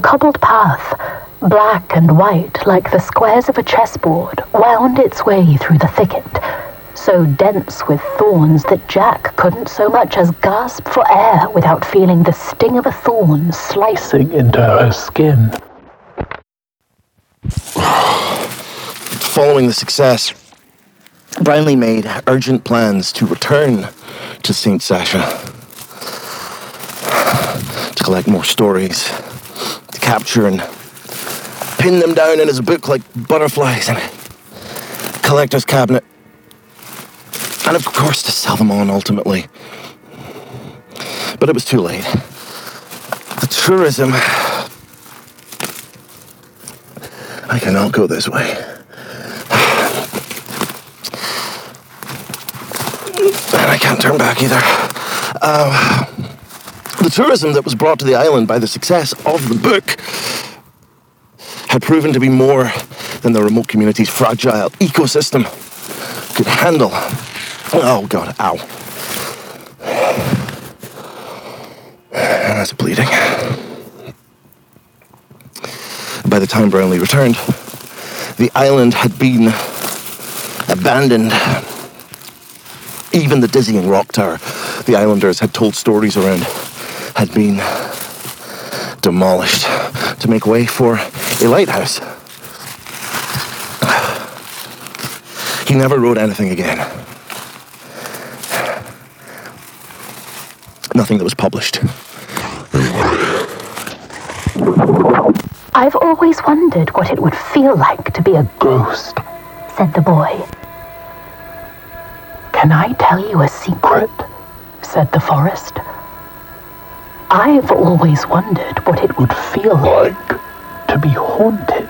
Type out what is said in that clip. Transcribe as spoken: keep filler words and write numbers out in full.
cobbled path, black and white like the squares of a chessboard, wound its way through the thicket, so dense with thorns that Jack couldn't so much as gasp for air without feeling the sting of a thorn slicing into her skin. Following the success, Brownlee made urgent plans to return to Saint Sasha, to collect more stories, to capture and pin them down in his book like butterflies in a collector's cabinet, and of course to sell them on ultimately. But it was too late. The tourism... I cannot go this way. And I can't turn back either. Uh, the tourism that was brought to the island by the success of the book had proven to be more than the remote community's fragile ecosystem could handle. Oh, God, ow. That's bleeding. By the time Brownlee returned, the island had been abandoned. Even the dizzying rock tower the islanders had told stories around had been demolished to make way for a lighthouse. He never wrote anything again. Nothing that was published. I've always wondered what it would feel like to be a ghost, said the boy. Can I tell you a secret? Said the forest. I've always wondered what it would feel like to be haunted.